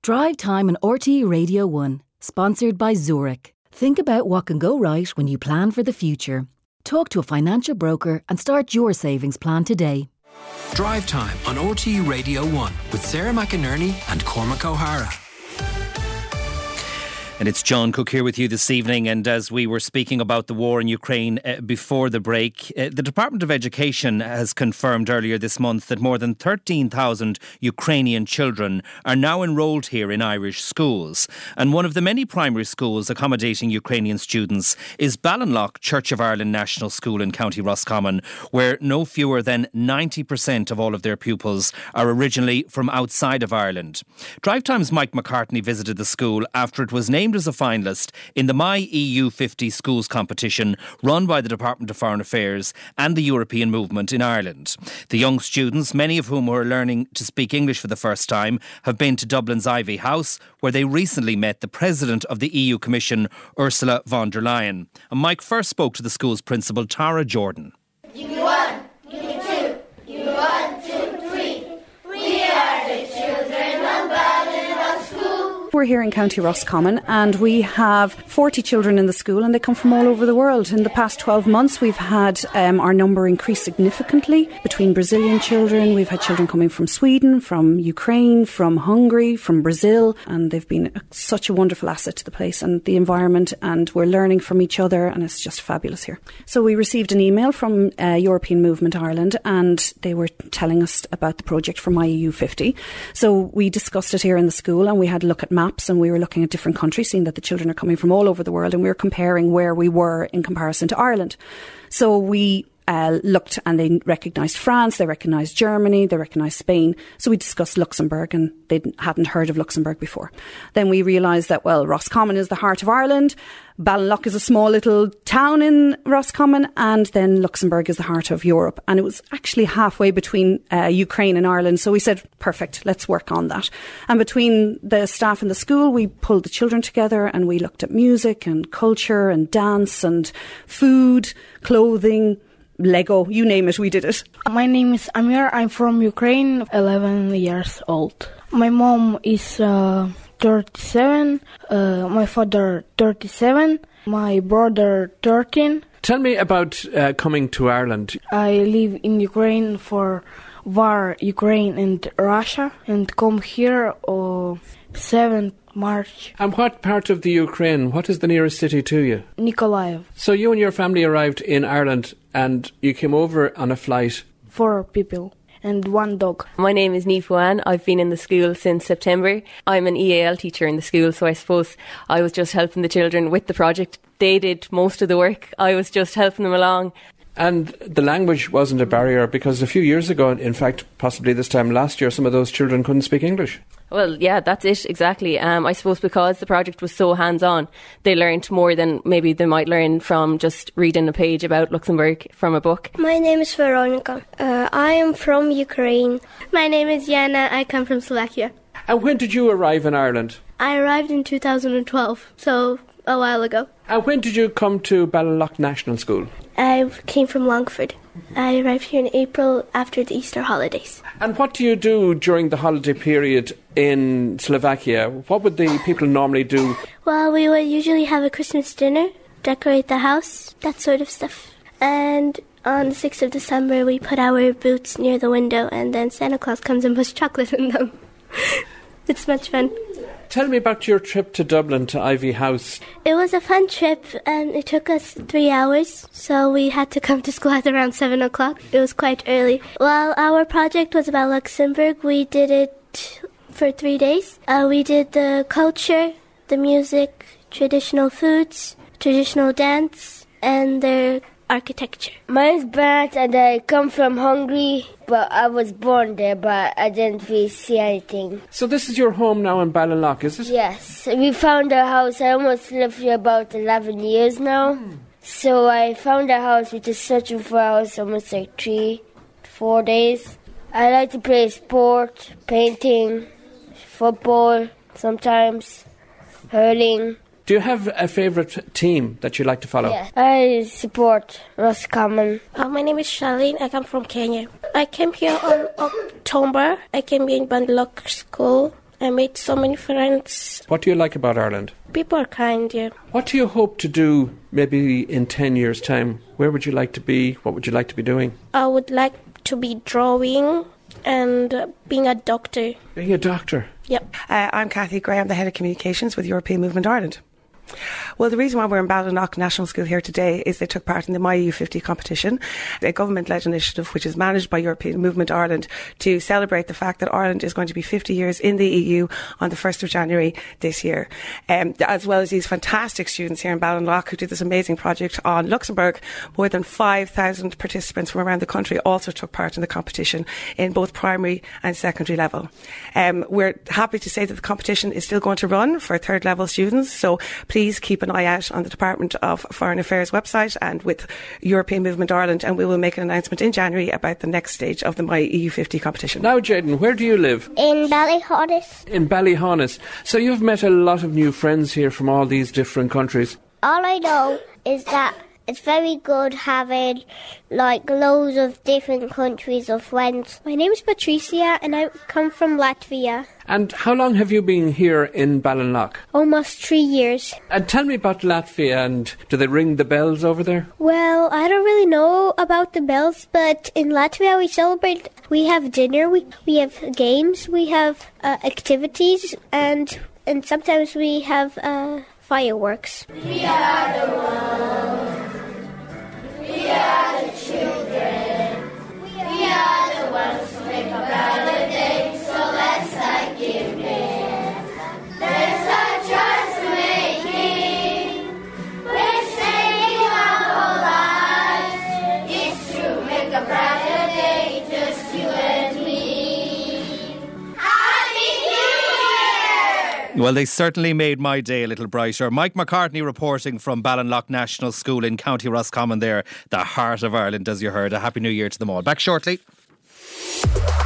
Drive Time on RTE Radio 1, sponsored by Zurich. Think about what can go right when you plan for the future. Talk to a financial broker and start your savings plan today. Drive Time on RTE Radio 1 with Sarah McInerney and Cormac O'Hara. And it's John Cook here with you this evening. And as we were speaking about the war in Ukraine before the break, the Department of Education has confirmed earlier this month that more than 13,000 Ukrainian children are now enrolled here in Irish schools. And one of the many primary schools accommodating Ukrainian students is Ballinlough Church of Ireland National School in County Roscommon, where no fewer than 90% of all of their pupils are originally from outside of Ireland. Drive Time's Mike McCartney visited the school after it was named as a finalist in the My EU 50 Schools competition run by the Department of Foreign Affairs and the European Movement in Ireland. The young students, many of whom are learning to speak English for the first time, have been to Dublin's Ivy House, where they recently met the President of the EU Commission, Ursula von der Leyen. And Mike first spoke to the school's principal, Tara Jordan. U1, U2, U1, 2, 3. We are the children of Ballinlough School. We're here in County Roscommon and we have 40 children in the school and they come from all over the world. In the past 12 months we've had our number increase significantly. Between Brazilian children, we've had children coming from Sweden, from Ukraine, from Hungary, from Brazil, and they've been such a wonderful asset to the place and the environment, and we're learning from each other and it's just fabulous here. So we received an email from European Movement Ireland and they were telling us about the project for My EU 50. So we discussed it here in the school and we had a look at maps and we were looking at different countries, seeing that the children are coming from all over the world, and we were comparing where we were in comparison to Ireland. So we looked and they recognised France, they recognised Germany, they recognised Spain. So we discussed Luxembourg and they hadn't heard of Luxembourg before. Then we realised that, well, Roscommon is the heart of Ireland, Ballinlough is a small little town in Roscommon, and then Luxembourg is the heart of Europe. And it was actually halfway between Ukraine and Ireland. So we said, perfect, let's work on that. And between the staff in the school, we pulled the children together and we looked at music and culture and dance and food, clothing, Lego, you name it, we did it. My name is Amir. I'm from Ukraine, 11 years old. My mom is 37, my father 37, my brother 13. Tell me about coming to Ireland. I live in Ukraine for war, Ukraine and Russia, and come here 7th March. And what part of the Ukraine? What is the nearest city to you? Nikolaev. So you and your family arrived in Ireland and you came over on a flight? 4 people and 1 dog. My name is Niamh Wan. I've been in the school since September. I'm an EAL teacher in the school, so I suppose I was just helping the children with the project. They did most of the work. I was just helping them along. And the language wasn't a barrier, because a few years ago, in fact, possibly this time last year, some of those children couldn't speak English. Well, yeah, that's it, exactly. I suppose because the project was so hands-on, they learned more than maybe they might learn from just reading a page about Luxembourg from a book. My name is Veronica. I am from Ukraine. My name is Yana. I come from Slovakia. And when did you arrive in Ireland? I arrived in 2012, so a while ago. And when did you come to Ballinlough National School? I came from Longford. I arrived here in April after the Easter holidays. And what do you do during the holiday period in Slovakia? What would the people normally do? Well, we would usually have a Christmas dinner, decorate the house, that sort of stuff. And on the 6th of December, we put our boots near the window and then Santa Claus comes and puts chocolate in them. It's much fun. Tell me about your trip to Dublin to Ivy House. It was a fun trip and it took us 3 hours, so we had to come to school at around 7 o'clock. It was quite early. Well, our project was about Luxembourg. We did it for 3 days. We did the culture, the music, traditional foods, traditional dance, and the architecture. My name is Bernard and I come from Hungary, but I was born there, but I didn't really see anything. So this is your home now in Ballinlough, is it? Yes. We found a house. I almost lived here about 11 years now. So I found a house, which is searching for a house almost like 3-4 days. I like to play sport, painting, football, sometimes hurling. Do you have a favourite team that you like to follow? Yeah, I support Roscommon. My name is Charlene. I come from Kenya. I came here on October. I came here in Ballinlough School I made so many friends. What do you like about Ireland? People are kind, yeah. What do you hope to do maybe in 10 years' time? Where would you like to be? What would you like to be doing? I would like to be drawing and being a doctor. Being a doctor? Yep. I'm Cathy Gray. I'm the Head of Communications with European Movement Ireland. Well, the reason why we're in Ballinlough National School here today is they took part in the MyEU50 competition, a government-led initiative which is managed by European Movement Ireland to celebrate the fact that Ireland is going to be 50 years in the EU on the 1st of January this year. As well as these fantastic students here in Ballinlough who did this amazing project on Luxembourg, more than 5,000 participants from around the country also took part in the competition in both primary and secondary level. We're happy to say that the competition is still going to run for third level students, so please keep an eye out on the Department of Foreign Affairs website and with European Movement Ireland, and we will make an announcement in January about the next stage of the MyEU50 competition. Now, Jayden, where do you live? In Ballyhonus. In Ballyhonus. So you've met a lot of new friends here from all these different countries. All I know is that it's very good having loads of different countries of friends. My name is Patricia and I come from Latvia. And how long have you been here in Ballinlough? Almost 3 years. And tell me about Latvia, and do they ring the bells over there? Well, I don't really know about the bells, but in Latvia we celebrate. We have dinner, we have games, we have activities, and sometimes we have fireworks. We are the world. We are the children. We are the ones who make a better day. So let's start giving. There's a choice to making. We're saving our whole lives. It's to make a brighter day, just you and me. Happy New Year! Well, they certainly made my day a little brighter. Mike McCartney reporting from Ballinlough National School in County Roscommon there, the heart of Ireland, as you heard. A Happy New Year to them all. Back shortly.